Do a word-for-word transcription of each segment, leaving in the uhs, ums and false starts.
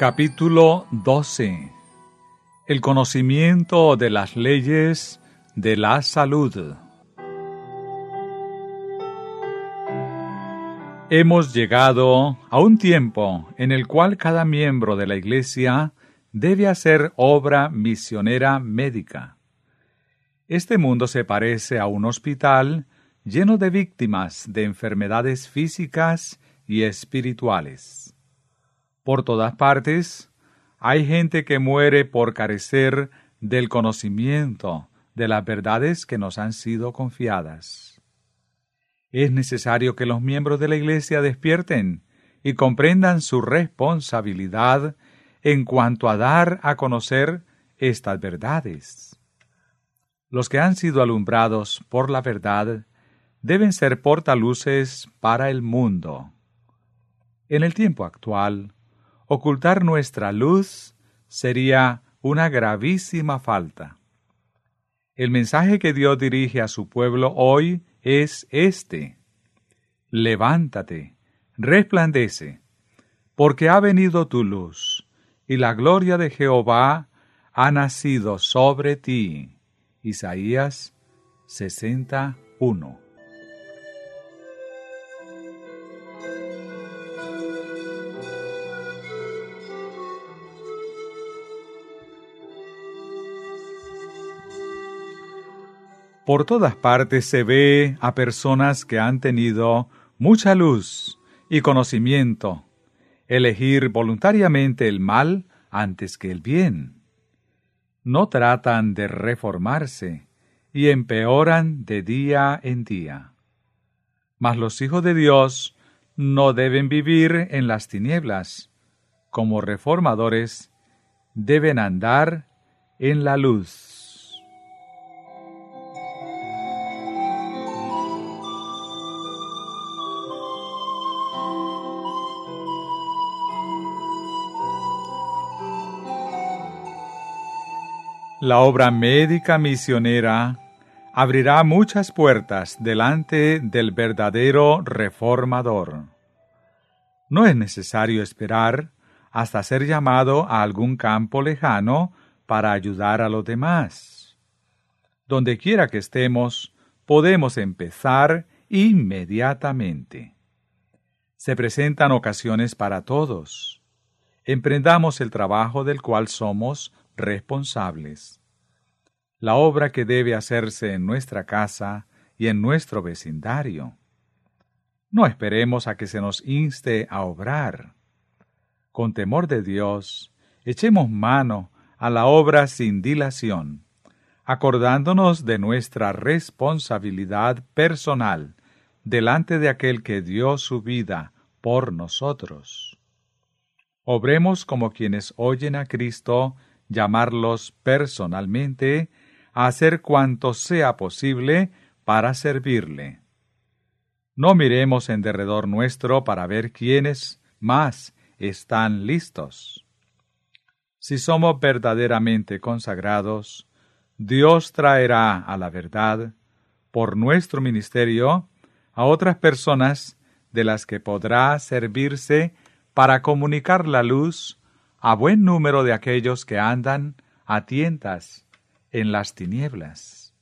Capítulo doce. El conocimiento de las leyes de la salud. Hemos llegado a un tiempo en el cual cada miembro de la Iglesia debe hacer obra misionera médica. Este mundo se parece a un hospital lleno de víctimas de enfermedades físicas y espirituales. Por todas partes, hay gente que muere por carecer del conocimiento de las verdades que nos han sido confiadas. Es necesario que los miembros de la Iglesia despierten y comprendan su responsabilidad en cuanto a dar a conocer estas verdades. Los que han sido alumbrados por la verdad deben ser portaluces para el mundo. En el tiempo actual, ocultar nuestra luz sería una gravísima falta. El mensaje que Dios dirige a su pueblo hoy es este: levántate, resplandece, porque ha venido tu luz, y la gloria de Jehová ha nacido sobre ti. Isaías sesenta y uno. Por todas partes se ve a personas que han tenido mucha luz y conocimiento elegir voluntariamente el mal antes que el bien. No tratan de reformarse y empeoran de día en día. Mas los hijos de Dios no deben vivir en las tinieblas. Como reformadores, deben andar en la luz. La obra médica misionera abrirá muchas puertas delante del verdadero reformador. No es necesario esperar hasta ser llamado a algún campo lejano para ayudar a los demás. Donde quiera que estemos, podemos empezar inmediatamente. Se presentan ocasiones para todos. Emprendamos el trabajo del cual somos responsables. La obra que debe hacerse en nuestra casa y en nuestro vecindario. No esperemos a que se nos inste a obrar. Con temor de Dios, echemos mano a la obra sin dilación, acordándonos de nuestra responsabilidad personal delante de aquel que dio su vida por nosotros. Obremos como quienes oyen a Cristo llamarlos personalmente a hacer cuanto sea posible para servirle. No miremos en derredor nuestro para ver quiénes más están listos. Si somos verdaderamente consagrados, Dios traerá a la verdad, por nuestro ministerio, a otras personas de las que podrá servirse para comunicar la luz a buen número de aquellos que andan a tientas en las tinieblas.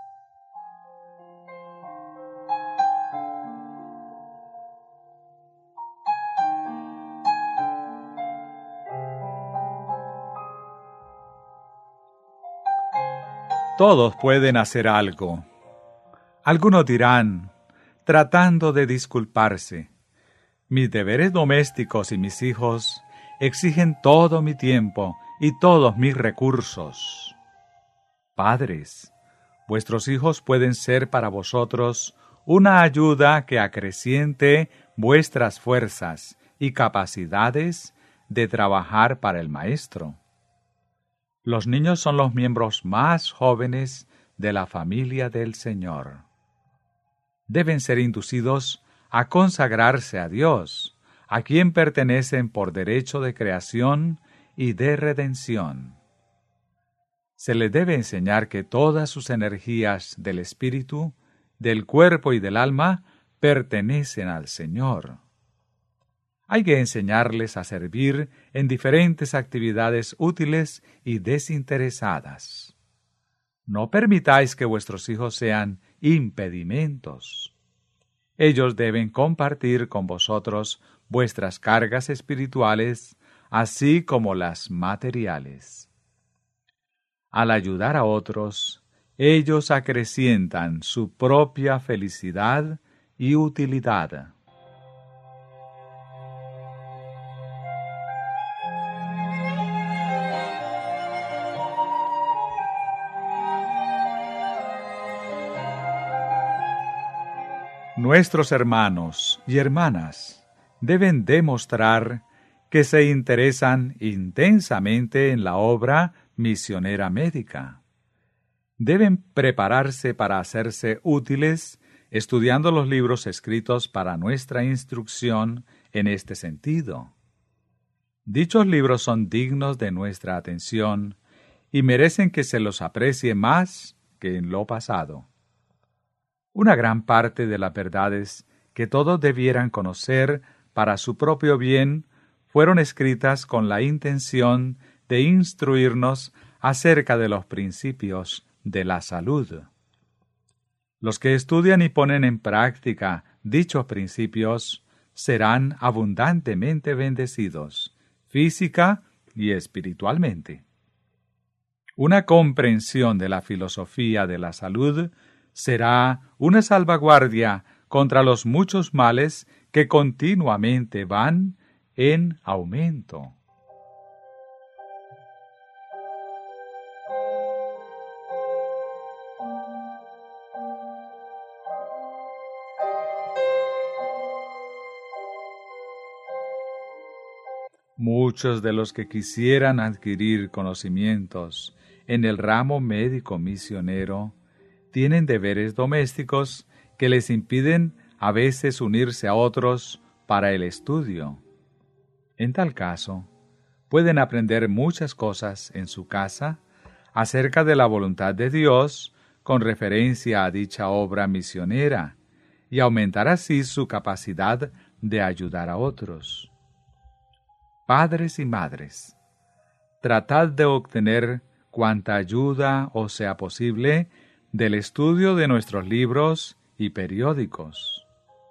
Todos pueden hacer algo. Algunos dirán, tratando de disculparse, mis deberes domésticos y mis hijos exigen todo mi tiempo y todos mis recursos. Padres, vuestros hijos pueden ser para vosotros una ayuda que acreciente vuestras fuerzas y capacidades de trabajar para el Maestro. Los niños son los miembros más jóvenes de la familia del Señor. Deben ser inducidos a consagrarse a Dios, a quien pertenecen por derecho de creación y de redención. Se les debe enseñar que todas sus energías del espíritu, del cuerpo y del alma pertenecen al Señor. Hay que enseñarles a servir en diferentes actividades útiles y desinteresadas. No permitáis que vuestros hijos sean impedimentos. Ellos deben compartir con vosotros vuestras cargas espirituales, así como las materiales. Al ayudar a otros, ellos acrecientan su propia felicidad y utilidad. Nuestros hermanos y hermanas deben demostrar que se interesan intensamente en la obra misionera médica. Deben prepararse para hacerse útiles estudiando los libros escritos para nuestra instrucción en este sentido. Dichos libros son dignos de nuestra atención y merecen que se los aprecie más que en lo pasado. Una gran parte de las verdades que todos debieran conocer para su propio bien fueron escritas con la intención de instruirnos acerca de los principios de la salud. Los que estudian y ponen en práctica dichos principios serán abundantemente bendecidos, física y espiritualmente. Una comprensión de la filosofía de la salud será una salvaguardia contra los muchos males que continuamente van en aumento. Muchos de los que quisieran adquirir conocimientos en el ramo médico misionero tienen deberes domésticos que les impiden a veces unirse a otros para el estudio. En tal caso, pueden aprender muchas cosas en su casa acerca de la voluntad de Dios con referencia a dicha obra misionera y aumentar así su capacidad de ayudar a otros. Padres y madres, tratad de obtener cuanta ayuda os sea posible del estudio de nuestros libros y periódicos.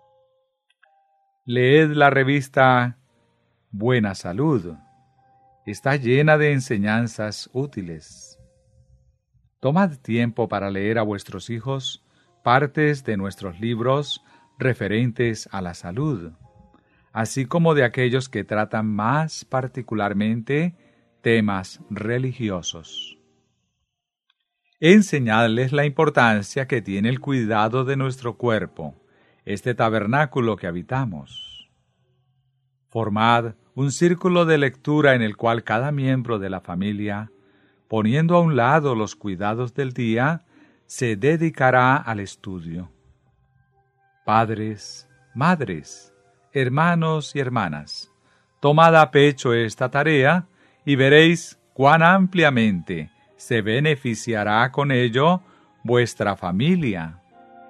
Leed la revista Buena Salud. Está llena de enseñanzas útiles. Tomad tiempo para leer a vuestros hijos partes de nuestros libros referentes a la salud, así como de aquellos que tratan más particularmente temas religiosos. Enseñadles la importancia que tiene el cuidado de nuestro cuerpo, este tabernáculo que habitamos. Formad un círculo de lectura en el cual cada miembro de la familia, poniendo a un lado los cuidados del día, se dedicará al estudio. Padres, madres, hermanos y hermanas, tomad a pecho esta tarea y veréis cuán ampliamente se beneficiará con ello vuestra familia.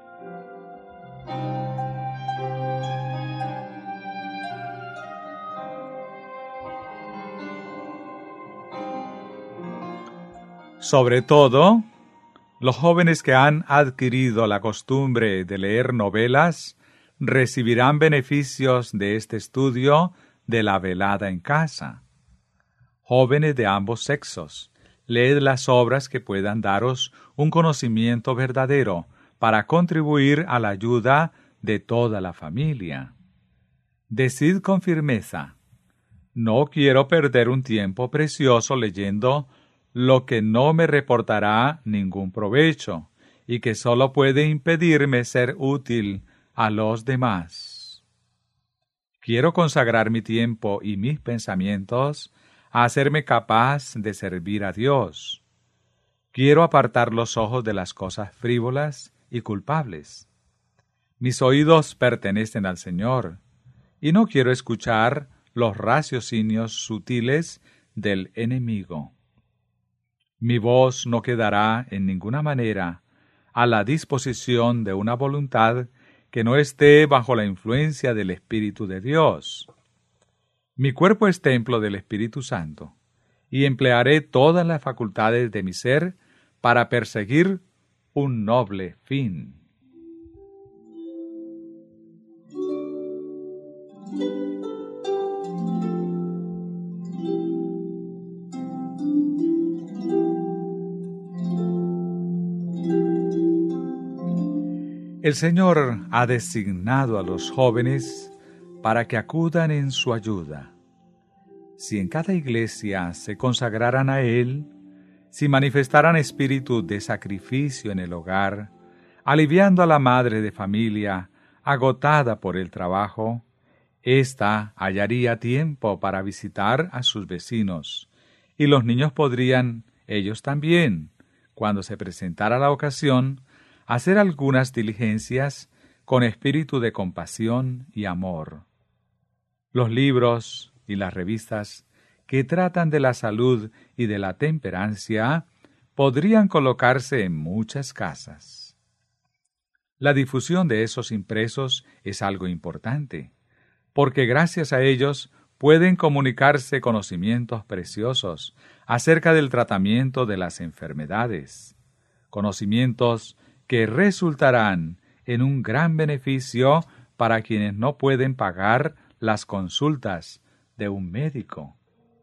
Sobre todo, los jóvenes que han adquirido la costumbre de leer novelas recibirán beneficios de este estudio de la velada en casa. Jóvenes de ambos sexos, leed las obras que puedan daros un conocimiento verdadero para contribuir a la ayuda de toda la familia. Decid con firmeza: no quiero perder un tiempo precioso leyendo lo que no me reportará ningún provecho y que solo puede impedirme ser útil a los demás. Quiero consagrar mi tiempo y mis pensamientos a hacerme capaz de servir a Dios. Quiero apartar los ojos de las cosas frívolas y culpables. Mis oídos pertenecen al Señor, y no quiero escuchar los raciocinios sutiles del enemigo. Mi voz no quedará en ninguna manera a la disposición de una voluntad que no esté bajo la influencia del Espíritu de Dios. Mi cuerpo es templo del Espíritu Santo, y emplearé todas las facultades de mi ser para perseguir un noble fin. El Señor ha designado a los jóvenes para que acudan en su ayuda. Si en cada iglesia se consagraran a Él, si manifestaran espíritu de sacrificio en el hogar, aliviando a la madre de familia agotada por el trabajo, ésta hallaría tiempo para visitar a sus vecinos, y los niños podrían, ellos también, cuando se presentara la ocasión, hacer algunas diligencias con espíritu de compasión y amor. Los libros y las revistas que tratan de la salud y de la temperancia podrían colocarse en muchas casas. La difusión de esos impresos es algo importante, porque gracias a ellos pueden comunicarse conocimientos preciosos acerca del tratamiento de las enfermedades, conocimientos que resultarán en un gran beneficio para quienes no pueden pagar las consultas de un médico.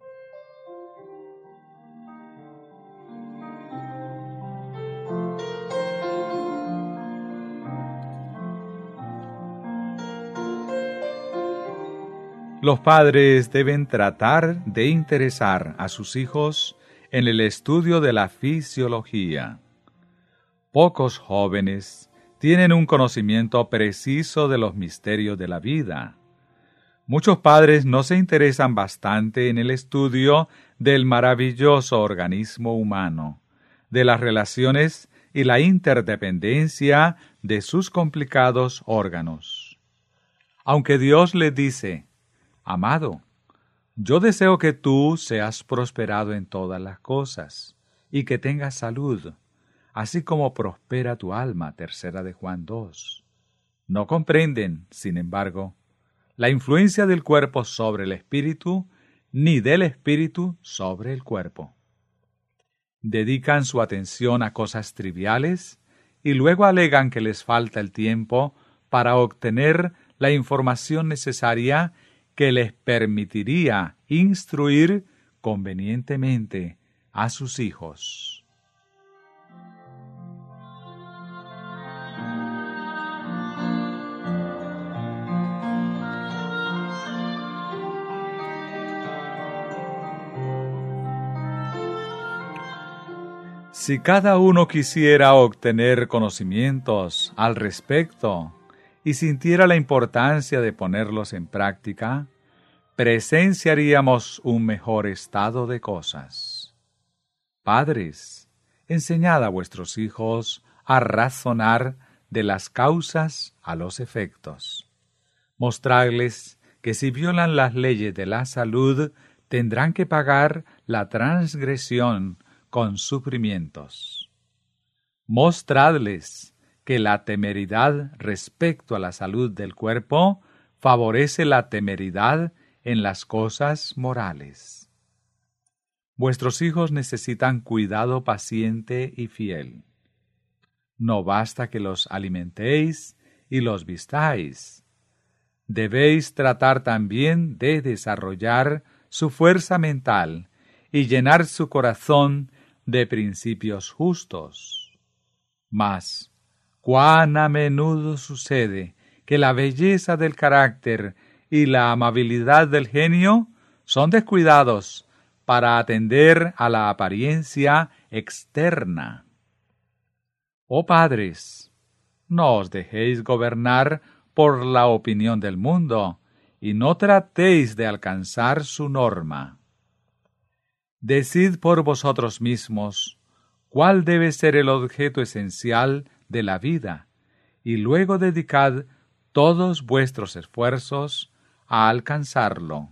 Los padres deben tratar de interesar a sus hijos en el estudio de la fisiología. Pocos jóvenes tienen un conocimiento preciso de los misterios de la vida. Muchos padres no se interesan bastante en el estudio del maravilloso organismo humano, de las relaciones y la interdependencia de sus complicados órganos. Aunque Dios les dice: Amado, yo deseo que tú seas prosperado en todas las cosas y que tengas salud, así como prospera tu alma, tercera de Juan dos. No comprenden, sin embargo, la influencia del cuerpo sobre el espíritu, ni del espíritu sobre el cuerpo. Dedican su atención a cosas triviales y luego alegan que les falta el tiempo para obtener la información necesaria que les permitiría instruir convenientemente a sus hijos. Si cada uno quisiera obtener conocimientos al respecto y sintiera la importancia de ponerlos en práctica, presenciaríamos un mejor estado de cosas. Padres, enseñad a vuestros hijos a razonar de las causas a los efectos. Mostradles que si violan las leyes de la salud, tendrán que pagar la transgresión con sufrimientos. Mostradles que la temeridad respecto a la salud del cuerpo favorece la temeridad en las cosas morales. Vuestros hijos necesitan cuidado paciente y fiel. No basta que los alimentéis y los vistáis. Debéis tratar también de desarrollar su fuerza mental y llenar su corazón de principios justos. Mas, cuán a menudo sucede que la belleza del carácter y la amabilidad del genio son descuidados para atender a la apariencia externa. Oh padres, no os dejéis gobernar por la opinión del mundo y no tratéis de alcanzar su norma. Decid por vosotros mismos cuál debe ser el objeto esencial de la vida, y luego dedicad todos vuestros esfuerzos a alcanzarlo.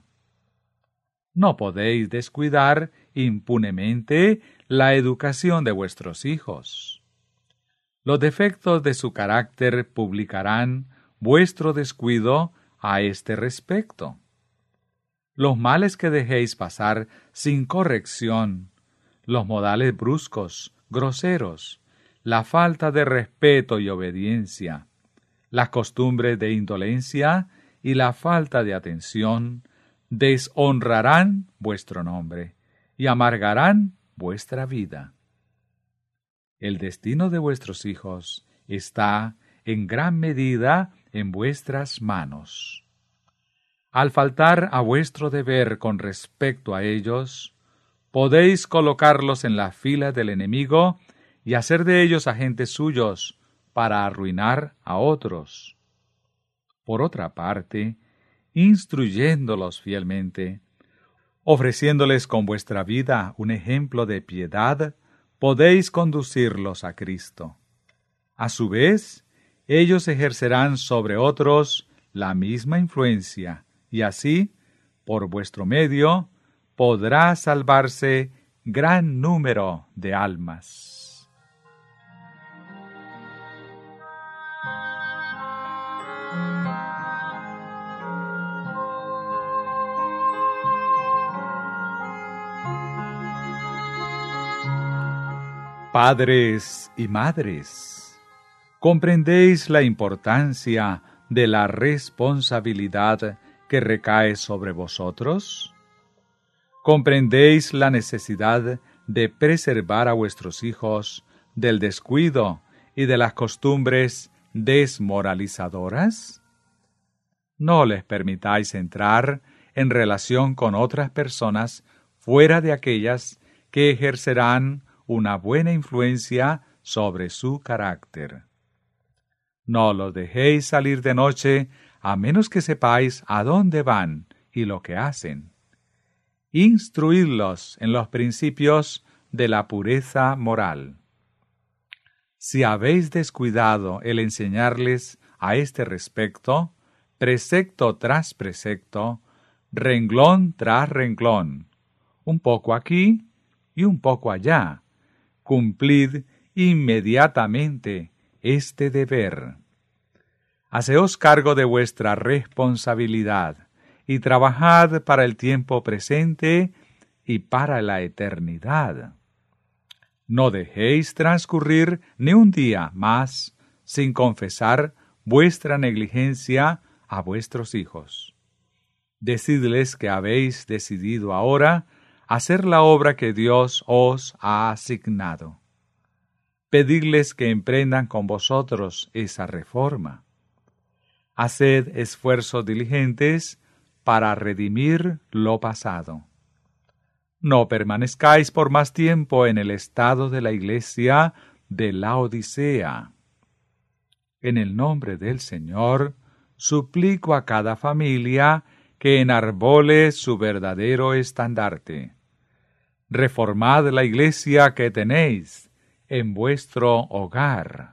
No podéis descuidar impunemente la educación de vuestros hijos. Los defectos de su carácter publicarán vuestro descuido a este respecto. los males que dejéis pasar sin corrección, los modales bruscos, groseros, la falta de respeto y obediencia, las costumbres de indolencia y la falta de atención, deshonrarán vuestro nombre y amargarán vuestra vida. El destino de vuestros hijos está en gran medida en vuestras manos. Al faltar a vuestro deber con respecto a ellos, podéis colocarlos en la fila del enemigo y hacer de ellos agentes suyos para arruinar a otros. Por otra parte, instruyéndolos fielmente, ofreciéndoles con vuestra vida un ejemplo de piedad, podéis conducirlos a Cristo. A su vez, ellos ejercerán sobre otros la misma influencia, y así, por vuestro medio, podrá salvarse gran número de almas. Padres y madres, ¿comprendéis la importancia de la responsabilidad que recae sobre vosotros? ¿Comprendéis la necesidad de preservar a vuestros hijos del descuido y de las costumbres desmoralizadoras? No les permitáis entrar en relación con otras personas fuera de aquellas que ejercerán una buena influencia sobre su carácter. No los dejéis salir de noche a menos que sepáis a dónde van y lo que hacen. Instruidlos en los principios de la pureza moral. Si habéis descuidado el enseñarles a este respecto, precepto tras precepto, renglón tras renglón, un poco aquí y un poco allá, cumplid inmediatamente este deber. Haceos cargo de vuestra responsabilidad y trabajad para el tiempo presente y para la eternidad. No dejéis transcurrir ni un día más sin confesar vuestra negligencia a vuestros hijos. Decidles que habéis decidido ahora hacer la obra que Dios os ha asignado. Pedidles que emprendan con vosotros esa reforma. Haced esfuerzos diligentes para redimir lo pasado. No permanezcáis por más tiempo en el estado de la iglesia de Laodicea. En el nombre del Señor, suplico a cada familia que enarbole su verdadero estandarte. Reformad la iglesia que tenéis en vuestro hogar.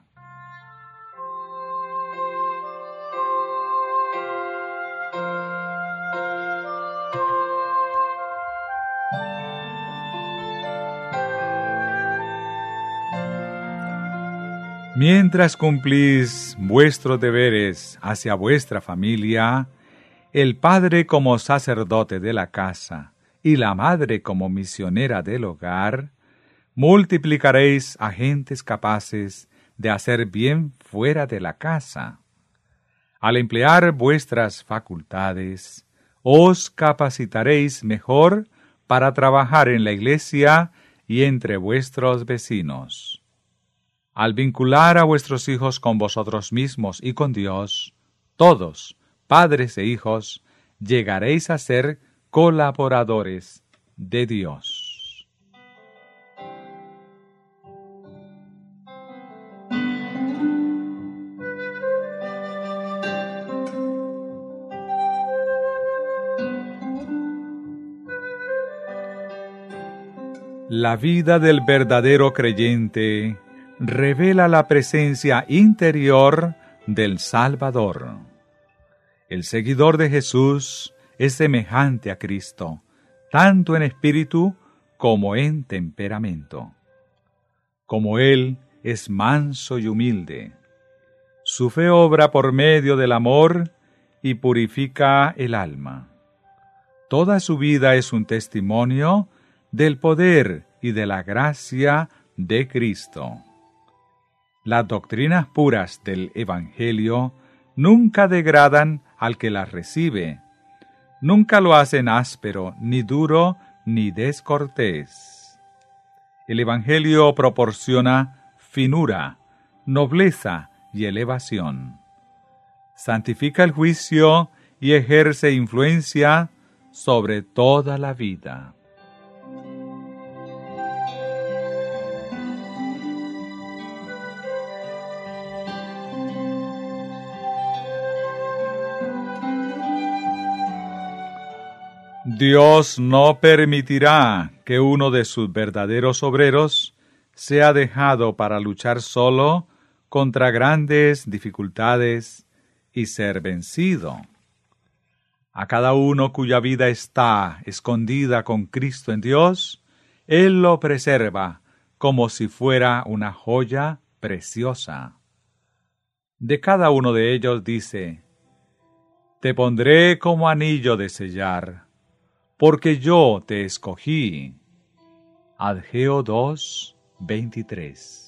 Mientras cumplís vuestros deberes hacia vuestra familia, el padre como sacerdote de la casa y la madre como misionera del hogar, multiplicaréis agentes capaces de hacer bien fuera de la casa. Al emplear vuestras facultades, os capacitaréis mejor para trabajar en la iglesia y entre vuestros vecinos. Al vincular a vuestros hijos con vosotros mismos y con Dios, todos, padres e hijos, llegaréis a ser colaboradores de Dios. La vida del verdadero creyente revela la presencia interior del Salvador. El seguidor de Jesús es semejante a Cristo, tanto en espíritu como en temperamento. Como Él es manso y humilde, su fe obra por medio del amor y purifica el alma. Toda su vida es un testimonio del poder y de la gracia de Cristo. Las doctrinas puras del Evangelio nunca degradan al que las recibe, nunca lo hacen áspero, ni duro, ni descortés. El Evangelio proporciona finura, nobleza y elevación. Santifica el juicio y ejerce influencia sobre toda la vida. Dios no permitirá que uno de sus verdaderos obreros sea dejado para luchar solo contra grandes dificultades y ser vencido. A cada uno cuya vida está escondida con Cristo en Dios, Él lo preserva como si fuera una joya preciosa. De cada uno de ellos dice: Te pondré como anillo de sellar, porque yo te escogí. Ageo dos, veintitrés.